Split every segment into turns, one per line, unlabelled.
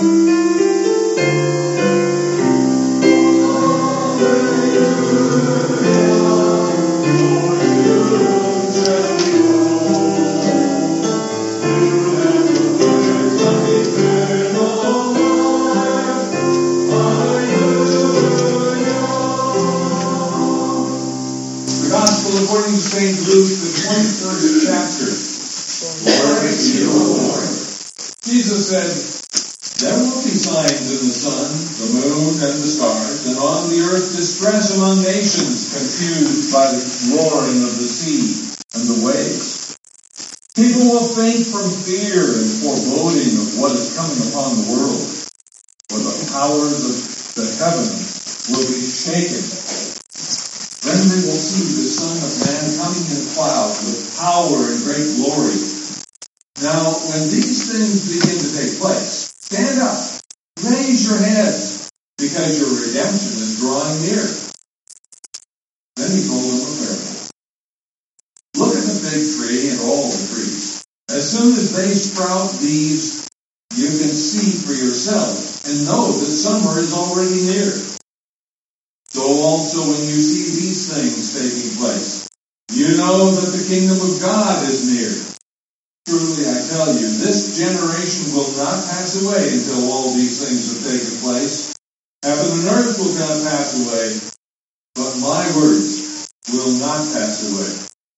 According to St. Luke, the 23rd chapter. Glory to you, Lord. Jesus said, "There will be signs in the sun, the moon, and the stars, and on the earth distress among nations, confused by the roaring of the sea and the waves. People will faint from fear and foreboding of what is coming upon the world, for the powers of the heavens will be shaken. Then they will see the Son of Man coming in clouds with power and great glory. Now, when these things begin to take place, stand up, raise your heads, because your redemption is drawing near." Then he told them a parable. "Look at the fig tree and all the trees. As soon as they sprout leaves, you can see for yourselves and know that summer is already near. So also when you see these things taking place, you know that the kingdom of God is near. Truly I tell you, this generation will not pass away until all these things have taken place. Heaven and earth will not pass away, but my words will not pass away.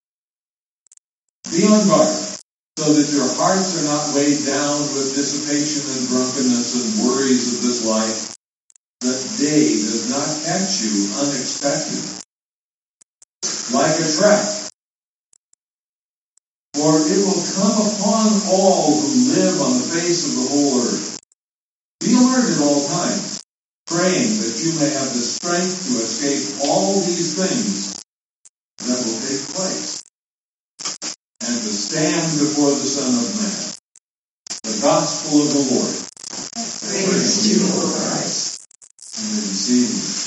Be on guard, so that your hearts are not weighed down with dissipation and drunkenness and worries of this life, that day does not catch you unexpected, like a trap. For it will come upon all who live on the face of the whole earth. Be alert at all times, praying that you may have the strength to escape all these things that will take place, and to stand before the Son of Man." The Gospel of the Lord.
Praise to you, O Christ.
And then see.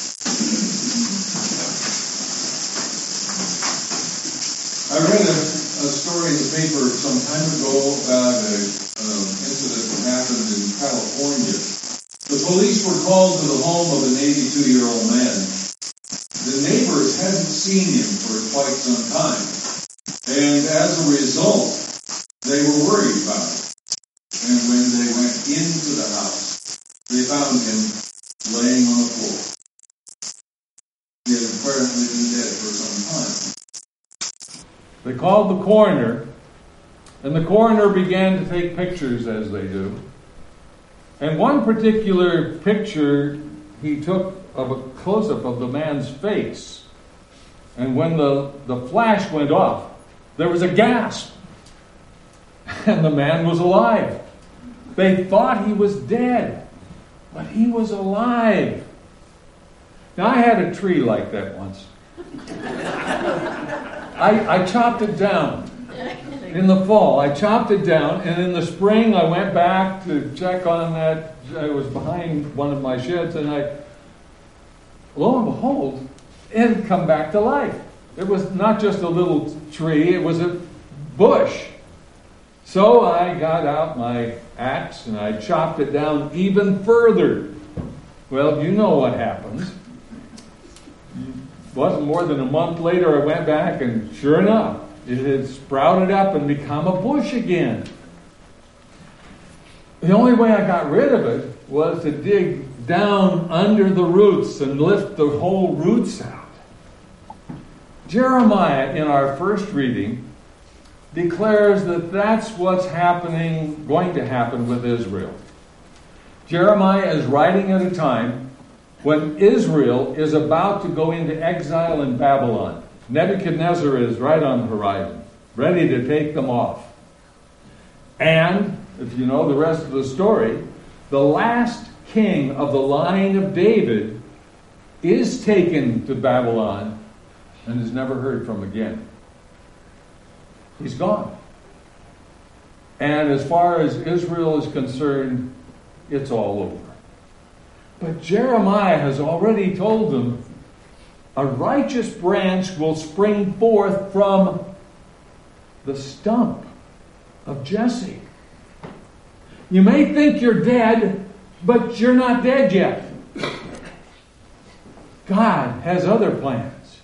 I read a story in the paper some time ago about an incident that happened in California. The police were called to the home of an 82-year-old man. The neighbors hadn't seen him for quite some time, and as a result, they were worried about it. And when they went into the house, they found him laying on the floor. He had apparently been dead for some time. They called the coroner, and the coroner began to take pictures, as they do. And one particular picture he took of a close-up of the man's face. And when the flash went off, there was a gasp. And the man was alive. They thought he was dead, but he was alive. Now, I had a tree like that once. I chopped it down in the fall. I chopped it down, and in the spring I went back to check on that. I was behind one of my sheds, and lo and behold, it had come back to life. It was not just a little tree, it was a bush. So I got out my axe, and I chopped it down even further. Well, you know what happens. Wasn't more than a month later, I went back, and sure enough, it had sprouted up and become a bush again. The only way I got rid of it was to dig down under the roots and lift the whole roots out. Jeremiah, in our first reading, declares that that's what's going to happen with Israel. Jeremiah is writing at a time when Israel is about to go into exile in Babylon. Nebuchadnezzar is right on the horizon, ready to take them off. And, if you know the rest of the story, the last king of the line of David is taken to Babylon and is never heard from again. He's gone. And as far as Israel is concerned, it's all over. But Jeremiah has already told them, a righteous branch will spring forth from the stump of Jesse. You may think you're dead, But you're not dead yet. God has other plans.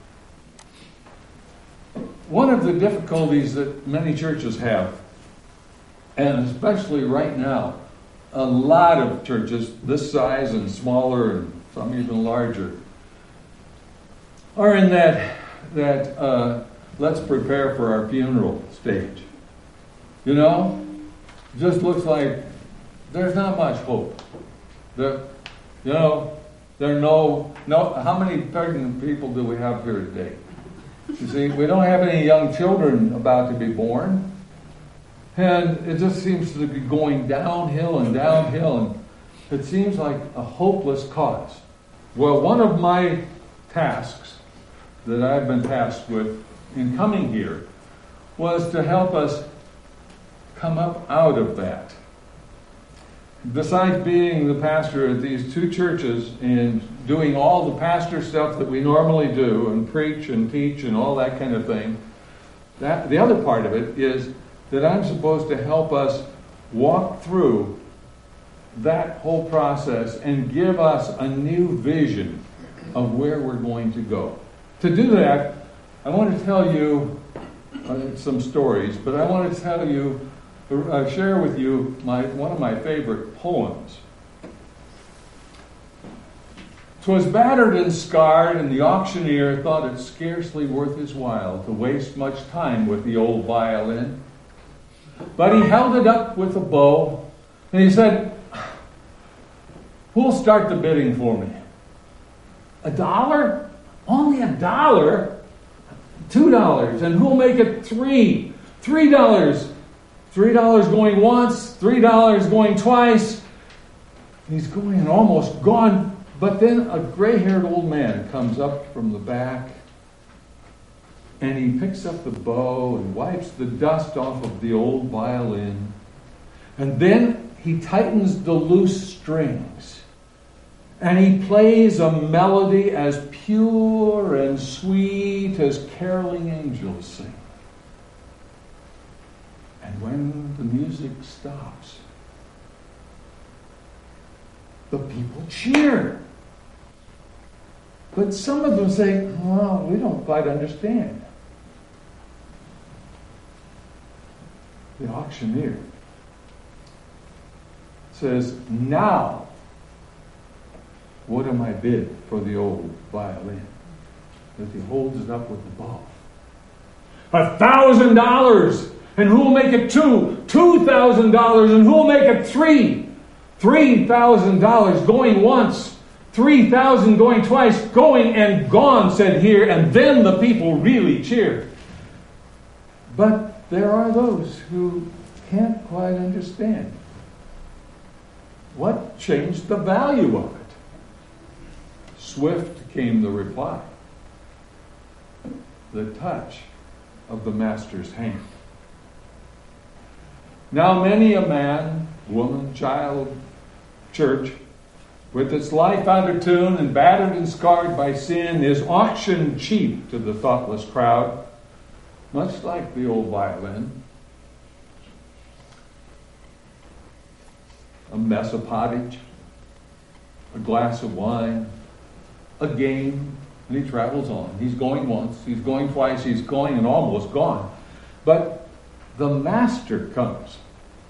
One of the difficulties that many churches have, and especially right now, a lot of churches this size and smaller and some even larger, are in that let's prepare for our funeral stage. You know, it just looks like there's not much hope. There are no. How many pregnant people do we have here today? You see, we don't have any young children about to be born, and it just seems to be going downhill and downhill, and it seems like a hopeless cause. Well, one of my tasks that I've been tasked with in coming here was to help us come up out of that. Besides being the pastor at these two churches and doing all the pastor stuff that we normally do and preach and teach and all that kind of thing, the other part of it is that I'm supposed to help us walk through that whole process and give us a new vision of where we're going to go. To do that, I want to tell you some stories, but I want to tell you, share with you one of my favorite poems. "'Twas battered and scarred, and the auctioneer thought it scarcely worth his while to waste much time with the old violin. But he held it up with a bow, and he said, "Who'll start the bidding for me? $1? Only $1? $2. And who'll make it $3? $3. $3 going once, $3 going twice." He's going and almost gone. But then a gray-haired old man comes up from the back, and he picks up the bow and wipes the dust off of the old violin. And then he tightens the loose strings, and he plays a melody as pure and sweet as caroling angels sing. And when the music stops, the people cheer. But some of them say, "Well, we don't quite understand." The auctioneer says, "Now, what am I bid for the old violin?" As he holds it up with the bow. $1,000! And who'll make it $2,000? $2,000, and who'll make it $3,000? $3,000 going once, $3,000 going twice, going and gone, said here, and then the people really cheered. But there are those who can't quite understand. What changed the value of it? Swift came the reply. The touch of the master's hand. Now many a man, woman, child, church, with its life out of tune and battered and scarred by sin, is auctioned cheap to the thoughtless crowd, much like the old violin. A mess of pottage, a glass of wine, a game, and he travels on. He's going once, he's going twice, he's going and almost gone. But the master comes.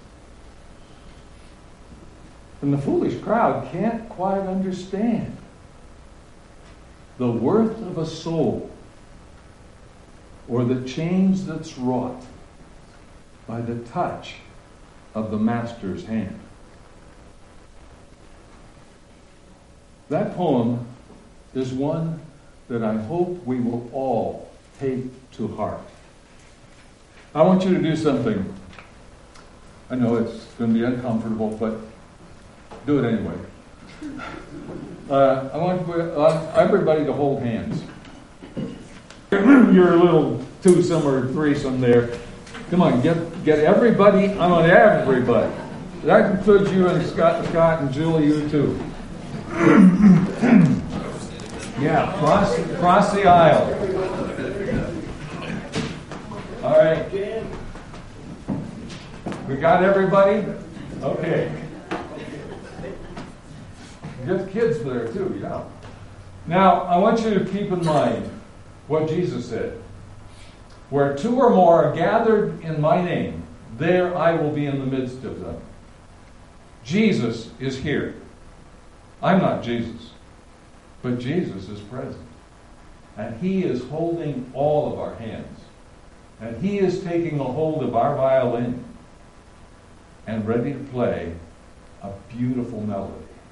And the foolish crowd can't quite understand the worth of a soul or the change that's wrought by the touch of the master's hand. That poem is one that I hope we will all take to heart. I want you to do something. I know it's going to be uncomfortable, but do it anyway. I want everybody to hold hands. You're a little twosome or threesome there. Come on, get everybody. I want everybody. That includes you and Scott and Julie, you too. Yeah, cross the aisle. All right. We got everybody? Okay. Get kids there too, yeah. Now, I want you to keep in mind what Jesus said. Where two or more are gathered in my name, there I will be in the midst of them. Jesus is here. I'm not Jesus, but Jesus is present. And he is holding all of our hands. And he is taking a hold of our violin and ready to play a beautiful melody.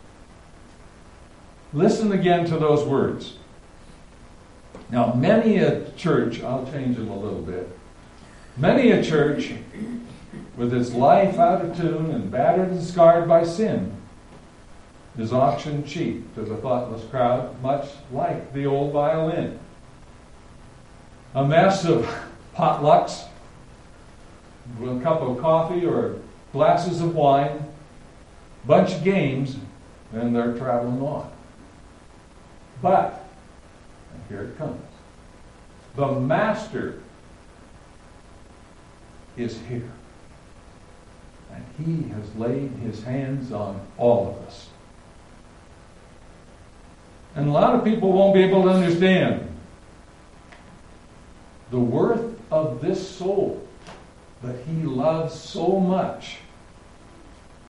Listen again to those words. Now, many a church, I'll change them a little bit. Many a church, with its life out of tune and battered and scarred by sin, is auctioned cheap to the thoughtless crowd, much like the old violin. A mess of potlucks, with a cup of coffee or glasses of wine, bunch of games, and they're traveling on. But, and here it comes, the Master is here. And he has laid his hands on all of us. And a lot of people won't be able to understand the worth of this soul that he loves so much